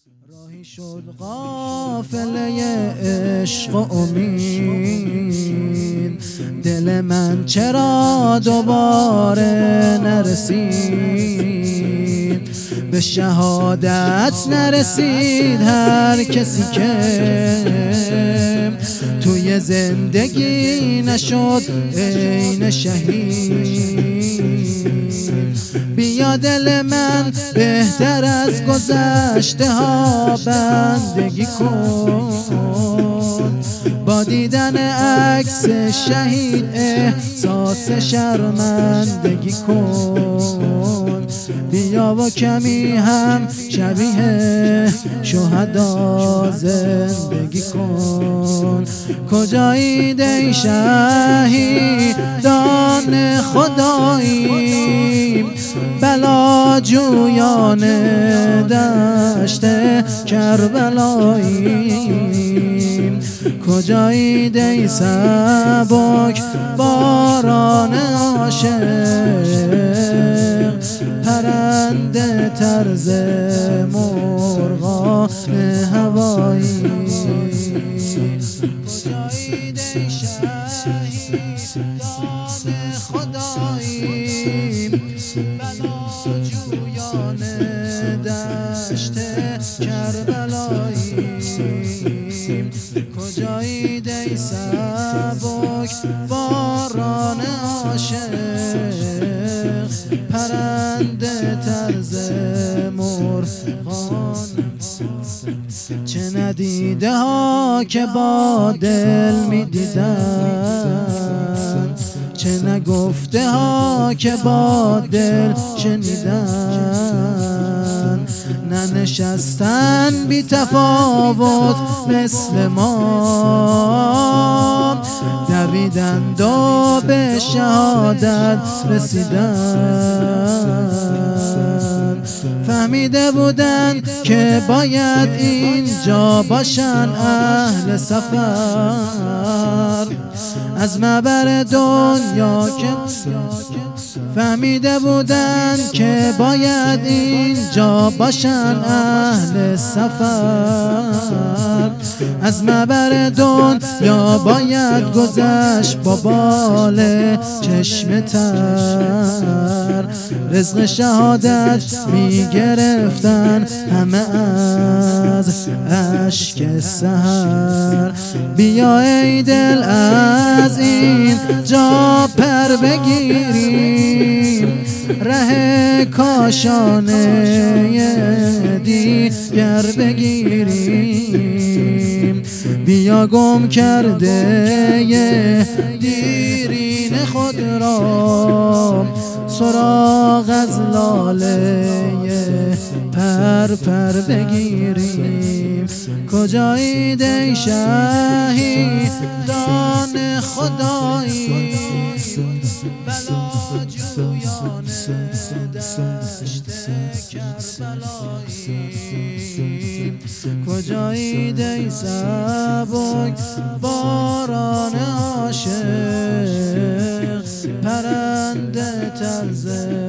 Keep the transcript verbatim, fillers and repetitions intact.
راهی شد قافله عشق و امید، دل من چرا دوباره نرسید؟ به شهادت نرسید هر کسی که توی زندگی نشد عین شهید. بیا دل من بهتر از گذشته ها بندگی کن، با دیدن عکس شهید احساس شرمندگی کن. بیا و کمی هم شبیه شهدا زندگی کن. کجایید ای شهیدان خدایی، بلا جویان دشت کربلایی؟ کجایید ای سبک باران عاشق، پرنده طرز مرغان هوایی؟ کجایید ای شهیدان خدایی، بلا جویان دشت کربلایی؟ کجایید ای سبک باران عاشق، پرنده طرز مرغان؟ چه ندیده ها که با دل می دیدن، چه نگفته ها که با دل شنیدن، ننشستن بی تفاوت مثل ما، دویدند و به شهادت رسیدن. فهمیده بودند که باید اینجا باشن اهل سفر، از معبر دنیا که فهمیده بودند که باید اینجا باشن اهل سفر، از معبر دنیا باید گذشت با بال چشم تر. رزق شهادت می گرفتن همه از اشک سحر. بیا ای دل از این جا پر بگیریم، ره کاشانه دیگر بگیریم. بیا گم کرده دیرین خود را، سراغ از لاله پر پر بگیریم. کجایید ای شهیدان خدایی، بلا جویان دشت کربلایی؟ کجایید ای سبک باران عاشق، پرنده طرز